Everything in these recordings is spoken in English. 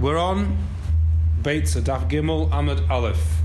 we're on Beit Daf Gimel Amud Aleph.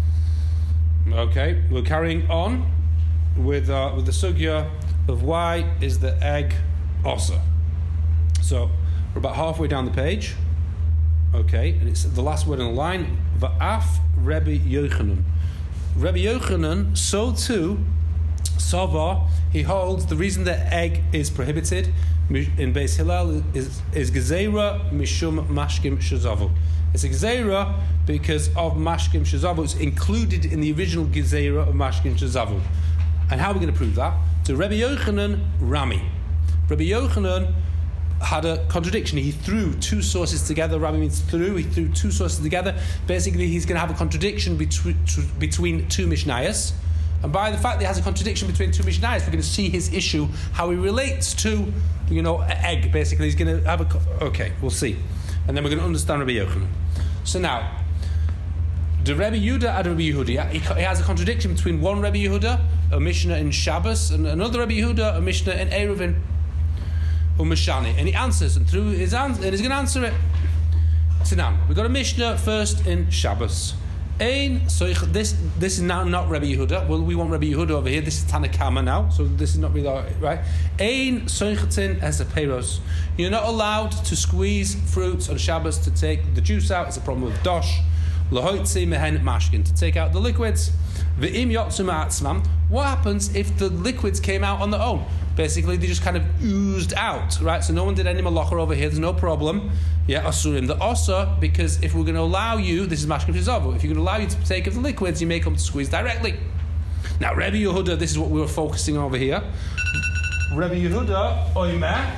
Okay, we're carrying on with the sugya of why is the egg osa. So we're about halfway down the page. Okay, and it's the last word in the line. Va'af Rebbe Yochanan. Rebbe Yochanan, so too, Sava, he holds the reason that egg is prohibited in Beis Hillel is Gezeira Mishum Mashkim Shazavu. It's a Gezeira because of Mashkim Shazavu. It's included in the original Gezeira of Mashkim Shazavu. And how are we going to prove that? So Rebbe Yochanan, Rami. Rebbe Yochanan had a contradiction. He threw two sources together. Rami means threw. He threw two sources together. Basically, he's going to have a contradiction between two Mishnayos. And by the fact that he has a contradiction between two Mishnayos, we're going to see his issue, how he relates to, egg. Basically, he's going to have okay, we'll see. And then we're going to understand Rebbe Yochanan. So now, the Rebbe Yehuda and Rebbe Yehuda, he has a contradiction between one Rebbe Yehuda, a Mishnah in Shabbos, and another Rebbe Yehuda, a Mishnah in Eruvin. Umashani, and he answers, and through his answer, and he's going to answer it. So now we've got a Mishnah first in Shabbos. So this is now not Rebbe Yehuda. Well, we want Rebbe Yehuda over here. This is Tanakama now, so this is not really right. Ein soichetin es peiros. You're not allowed to squeeze fruits on Shabbos to take the juice out. It's a problem with dosh. Lahoitzi mehen mashkin, to take out the liquids. Ve'im yotzu ma'atzmam. What happens if the liquids came out on their own? Basically, they just kind of oozed out, right? So no one did any malacha over here. There's no problem. Yeah, asurim. The osa, because if we're going to allow you, this is mashkim shizavu. If you're going to allow you to partake of the liquids, you may come to squeeze directly. Now, Rebbe Yehuda, this is what we were focusing on over here. Rebbe Yehuda, oimer,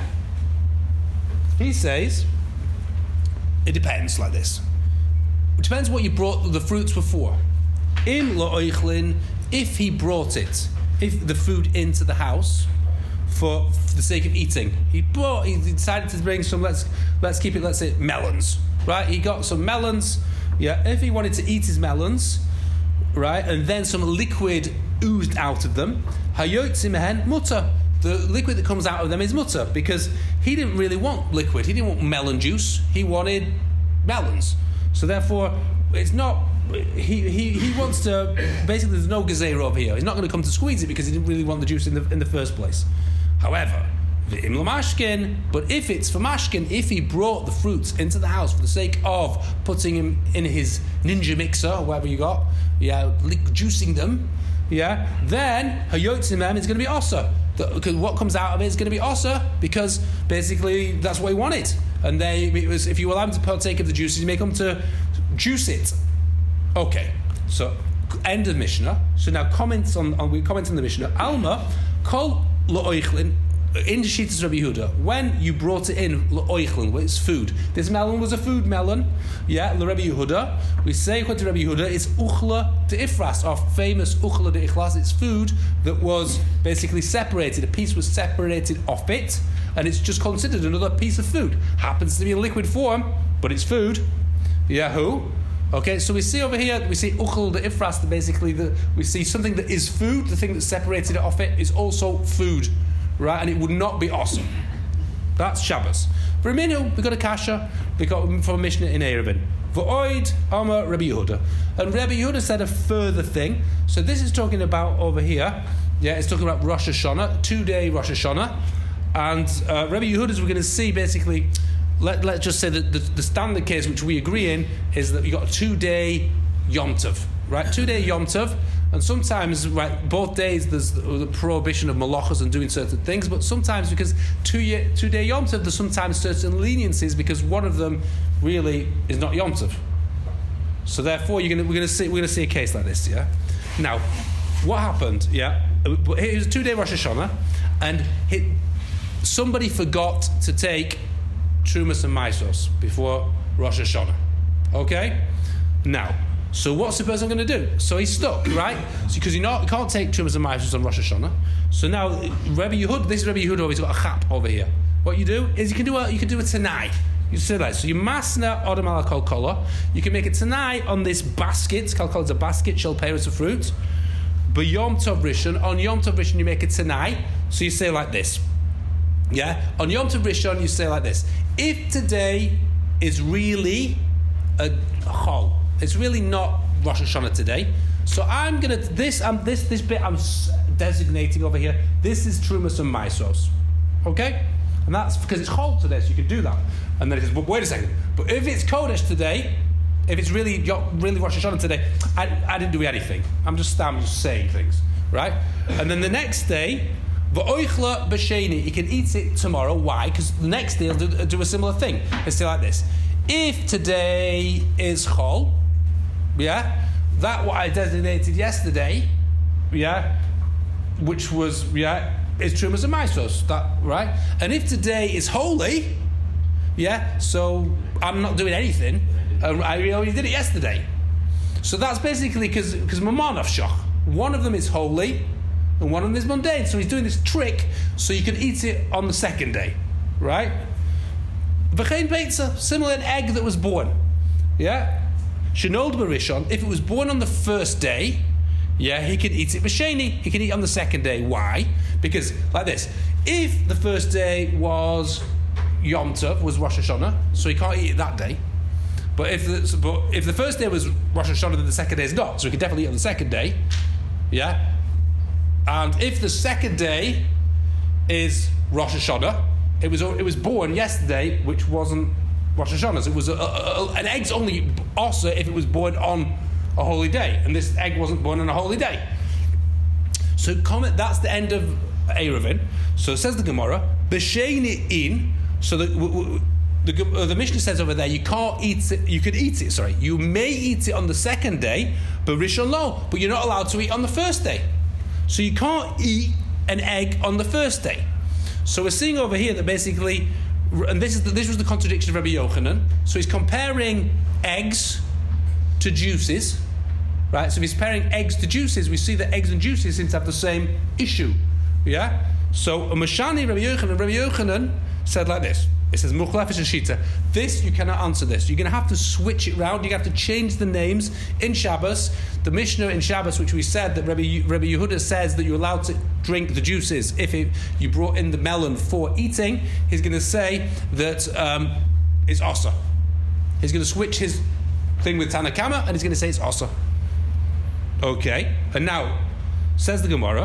he says, it depends like this. It depends what you brought the fruits were for. Im lo oichlin, if he brought it, if the food into the house for the sake of eating, he decided to bring some. Let's keep it. Let's say melons, right? He got some melons. Yeah, if he wanted to eat his melons, right, and then some liquid oozed out of them, hayotzi mehen mutter. The liquid that comes out of them is mutter because he didn't really want liquid. He didn't want melon juice. He wanted melons. So therefore, it's not. He wants to. Basically, there's no gezeira over here. He's not going to come to squeeze it because he didn't really want the juice in the first place. However, v'im l'mashkin. But if it's for mashkin, if he brought the fruits into the house for the sake of putting him in his ninja mixer or whatever you got, juicing them, then hayotzimem is going to be osa. Because what comes out of it is going to be osa because basically that's what he wanted. And if you allow him to partake of the juices, you may come to juice it. Okay, so end of Mishnah. So now we comment on the Mishnah. Alma kol lo'oichlin in Shitas Rabbi Yehuda. When you brought it in lo'oichlin, it's food. This melon was a food melon. Yeah, Rabbi Yehuda. We say according to Rabbi Yehuda, it's uchla de ifras, our famous uchla de ichlas. It's food that was basically separated. A piece was separated off it, and it's just considered another piece of food. Happens to be in liquid form, but it's food. Yahoo. Okay, so we see over here, we see uchel the ifras, that basically we see something that is food, the thing that separated it off it is also food, right? And it would not be awesome. That's Shabbos. For Aminu, we got a kasha, we got from Mishnah in Eruvin. V'oid Amar Rabbi Yehuda. And Rabbi Yehuda said a further thing. So this is talking about over here, it's talking about Rosh Hashanah, 2-day Rosh Hashanah. And Rabbi Yehuda, as we're going to see, basically, let's just say that the standard case which we agree in is that you got a 2-day Yom Tov, right? 2-day Yom Tov, and sometimes, right, both days there's the prohibition of malachas and doing certain things, but sometimes because 2-day Yom Tov, there's sometimes certain leniencies because one of them really is not Yom Tov. So therefore, we're going to see a case like this, yeah. Now, what happened? Yeah, it was a 2-day Rosh Hashanah, and somebody forgot to take Trumas and Maisos before Rosh Hashanah. Okay? Now, so what's the person going to do? So he's stuck, right? Because you can't take Trumas and Maisos on Rosh Hashanah. So now, Rebbe Yehuda, this is Rebbe Yehuda, he's got a chap over here. What you do is you can do a tanai. You say that. So you masna odom ala kol kola. You can make a tanai on this basket. Kol kola is a basket, shel peiros of fruit. But Yom Tov Rishon, on Yom Tov Rishon you make a tanai. So you say like this. Yeah? On Yom Tov Rishon you say like this. If today is really a chol. It's really not Rosh Hashanah today. So I'm gonna this bit I'm designating over here. This is Trumas and Maisos, okay? And that's because it's chol today, so you can do that. And then it says, but wait a second. But if it's Kodesh today, if it's really Rosh Hashanah today, I didn't do anything. I'm just saying things, right? And then the next day, v'oichla b'sheni, he can eat it tomorrow. Why? Because the next day he'll do a similar thing. Let's say like this: if today is chol, yeah, that what I designated yesterday, yeah, which was is Trumas and Maisos, that right? And if today is holy, yeah, so I'm not doing anything. I already did it yesterday. So that's basically because Mamonov Shoch. One of them is holy and one of them is mundane. So he's doing this trick so you can eat it on the second day. Right? V'chein beitza, similar an egg that was born. Yeah? Shenold Barishon, if it was born on the first day, yeah, he can eat it b'sheni, he can eat on the second day. Why? Because, like this, if the first day was Yom Tov, was Rosh Hashanah, so he can't eat it that day. But if the first day was Rosh Hashanah, then the second day is not. So he can definitely eat on the second day. Yeah? And if the second day is Rosh Hashanah, it was born yesterday, which wasn't Rosh Hashanah. So it was an egg's only osa if it was born on a holy day. And this egg wasn't born on a holy day. So that's the end of Eruvin. So it says the Gemara, B'sheini in, so the Mishnah says over there, you can't eat it. You could eat it. Sorry, you may eat it on the second day, but Rishon lo. But you're not allowed to eat on the first day. So you can't eat an egg on the first day. So we're seeing over here that basically, and this was the contradiction of Rabbi Yochanan. So he's comparing eggs to juices, right? So if he's comparing eggs to juices, we see that eggs and juices seem to have the same issue. Yeah. So a Mashani Rabbi Yochanan said like this. It says Mukhlefesh and Shita. This you cannot answer this. You're going to have to switch it round. You have to change the names in Shabbos. The Mishnah in Shabbos, which we said that Rabbi Yehuda says that you're allowed to drink the juices if you brought in the melon for eating. He's going to say that it's osa. He's going to switch his thing with Tanakama and he's going to say it's osa. Okay, and now says the Gemara.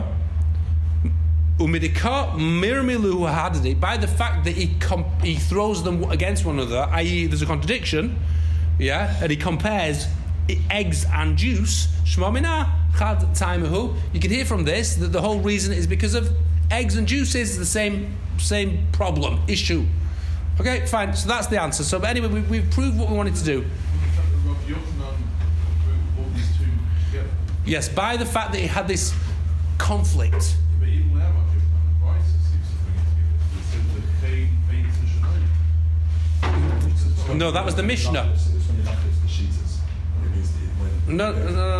Umidika mirmilu hadadi, by the fact that he throws them against one another, i.e. there's a contradiction, yeah, and he compares eggs and juice. Shmamina chad taimahu. You can hear from this that the whole reason is because of eggs and juices is the same problem issue. Okay, fine. So that's the answer. So, but anyway, we've proved what we wanted to do. Yes, by the fact that he had this conflict. No, that was the Mishnah. No.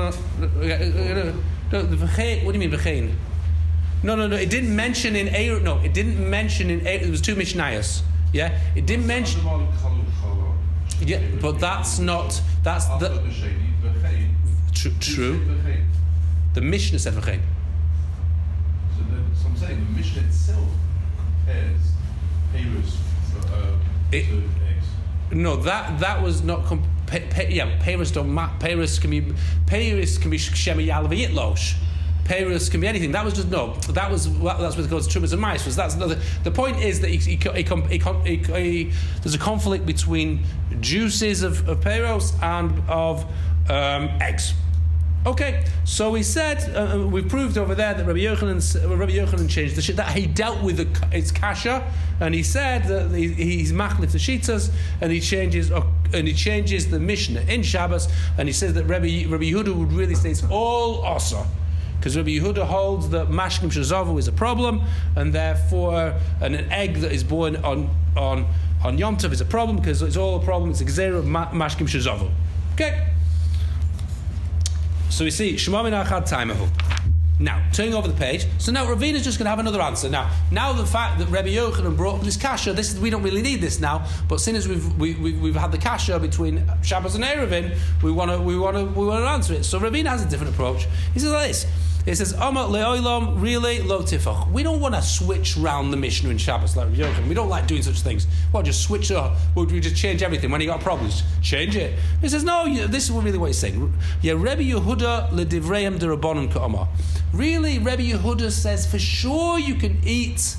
What do you mean v'chein? No. It didn't mention in Eir. No, it didn't mention in Eir. It was two Mishnayos. Yeah, it didn't mention. Yeah, but that's not. That's the. True. The Mishnah said v'chein. So I'm saying the Mishnah itself has Paris to eggs. No, that was not. Paris don't. Paris can be Shemayal v'Yitlosh. Paris can be anything. That was just no. That's what it goes Trumas and Mice. That's another. The point is that there's a conflict between juices of Paris and of eggs. Okay, so we said we proved over there that Rabbi Yochanan changed the shit that he dealt with its kasha, and he said that he's machlif the shitas, and he changes the Mishnah in Shabbos, and he says that Rabbi Yehuda would really say it's all osa, because Rabbi Yehuda holds that mashkim shazavu is a problem, and therefore an egg that is born on Yom Tov is a problem because it's all a problem. It's a gzeira of mashkim shazavu. Okay. So we see Shema Minachad Taimahu. Now, turning over the page. So now Ravina's just going to have another answer. Now the fact that Rabbi Yochanan brought up this kasha, we don't really need this now. But since as we've had the kasha between Shabbos and Eruvin, we want to answer it. So Ravina has a different approach. He says like this: It says, Amar le'olam, really, lo tifach. We don't want to switch round the Mishnah in Shabbos like Rabbi Yochanan. We don't like doing such things. Well, just switch it up. Would we just change everything? When you got problems, change it. He says, no, this is really what he's saying. Yeah, Rebbe Yehuda ledivreim derabanan ka'amar. Really, Rebbe Yehuda says, for sure you can eat,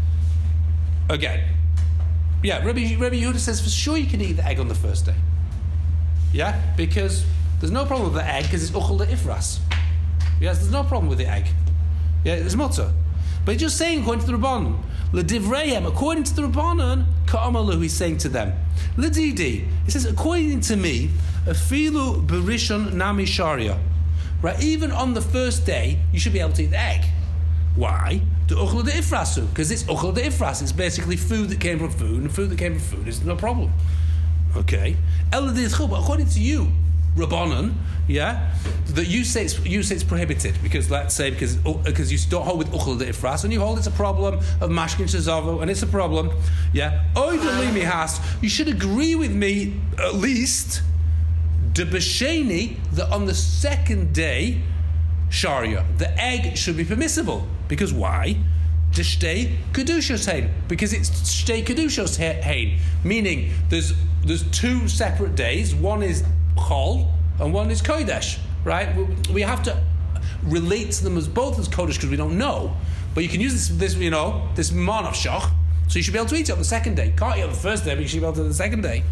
again. Yeah, Rebbe Yehuda says, for sure you can eat the egg on the first day. Yeah, because there's no problem with the egg because it's uchel ifras. Yes, there's no problem with the egg. Yeah, it's mutter. But he's just saying, according to the Rabbanon, L'divrayim, according to the Rabbanon, Ka'amalu, he's saying to them, L'didi, he says, according to me, Afilu berishon nami sharia. Right, even on the first day, you should be able to eat the egg. Why? The uchel ifrasu, because it's uchel ifras. It's basically food that came from food, and food that came from food is no problem. Okay. According to you, Rabbanon, yeah, that you say it's prohibited because let's say because you don't hold with uchel ifras and you hold it's a problem of mashkin shezavo and it's a problem, yeah. Oidolimi has, you should agree with me at least de b'sheni that on the second day sharia the egg should be permissible because why? The shtei kedushos hein, because it's shtei kedushos hein, meaning there's two separate days. One is chol and one is kodesh. Right? We have to relate to them as both as kodesh because we don't know. But you can use this man of shach, so you should be able to eat it on the second day. Can't eat it on the first day, but you should be able to eat it on the second day.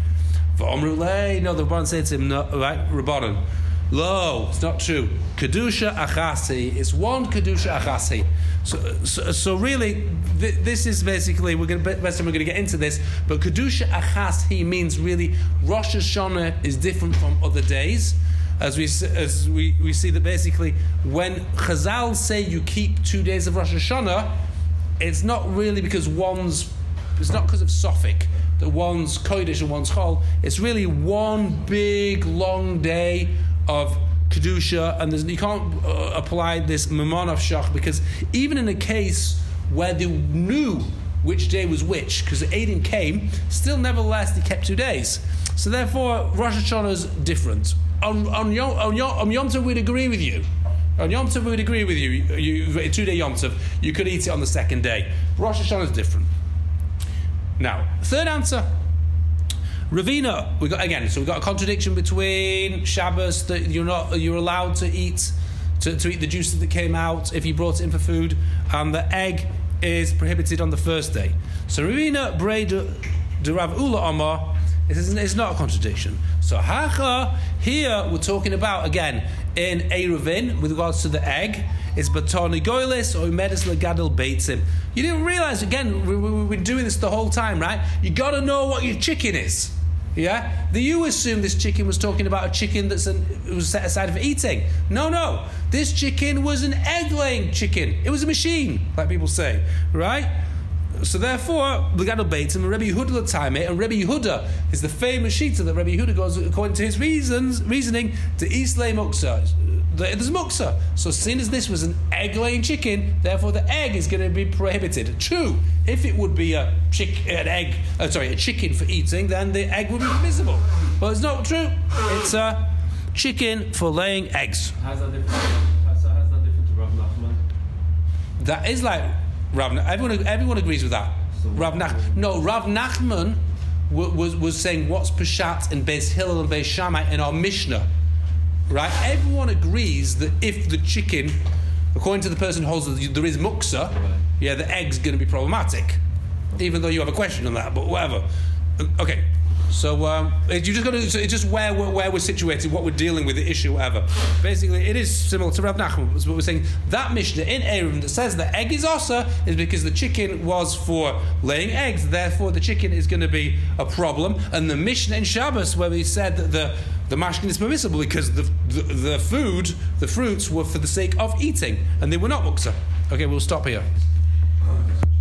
No, the Rabbanan said to him, no, right, Rabbanan. Lo, it's not true. Kedusha achasi. It's one kedusha achasi. So really, this is basically we're going to get into this. But kedusha achasi means really Rosh Hashanah is different from other days, as we see that basically when Chazal say you keep 2 days of Rosh Hashanah, it's not really because it's not because of Sophic. The one's Kodesh and one's Chol. It's really one big long day of Kedusha, and you can't apply this Mammon of Shach because even in a case where they knew which day was which, because the Eidim came, still nevertheless they kept 2 days. So therefore, Rosh Hashanah is different. On Yom Tov we'd agree with you. On Yom Tov we'd agree with you. A 2 day Yom Tov, you could eat it on the second day. Rosh Hashanah is different. Now, third answer. Ravina, we got a contradiction between Shabbos that you're allowed to eat the juices that came out if you brought it in for food, and the egg is prohibited on the first day. So Ravina Brei de Rav Ula Amar, it's not a contradiction. So Hacha, here we're talking about again in Eruvin with regards to the egg. It's Batoni Goilis or Medis Legadel Beitzim. You didn't realize again we've been doing this the whole time, right? You got to know what your chicken is. Yeah? You assume this chicken was talking about a chicken was set aside for eating. No. This chicken was an egg-laying chicken. It was a machine, like people say. Right? So therefore, Legadol Beitzim and Rebbe Yehuda L'Taimeh, and Rebbe Yehuda is the famous shita that Rebbe Yehuda goes, according to his reasoning, to Islay Muksa. There's Muksa. So seeing as this was an egg-laying chicken, therefore the egg is going to be prohibited. True, if it would be a chicken for eating, then the egg would be permissible. But it's not true. It's a chicken for laying eggs. How's that different? How's that different to Rav Nachman? That is like Rav. Everyone agrees with that. So Rav Nachman was saying what's Peshat in Beis Hillel and Beis Shammai in our Mishnah. Right? Everyone agrees that if the chicken, according to the person who holds that there is muksa, yeah, the egg's going to be problematic. Even though you have a question on that, but whatever. Okay, so you just got to. So it's just where we're situated, what we're dealing with, the issue, whatever. Basically, it is similar to Rav Nachman. What we're saying, that Mishnah in Eruvin that says the egg is osa is because the chicken was for laying eggs. Therefore, the chicken is going to be a problem. And the Mishnah in Shabbos where we said that the mashkin is permissible because the fruits were for the sake of eating, and they were not muksa. Okay, we'll stop here.